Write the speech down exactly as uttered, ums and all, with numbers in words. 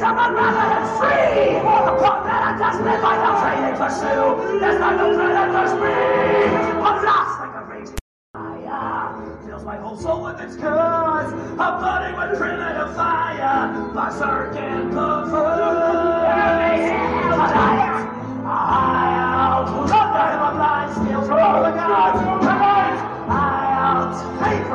of my brother is free. The poor predators live by the trade they pursue. There's not no predators free. I'm lost like a raging fire. Fills my whole soul with its curse. I'm burning with primitive fire. Berserk and kung fu. Tonight, I'll plunder him of life steals from all the gods. Tonight, I'll take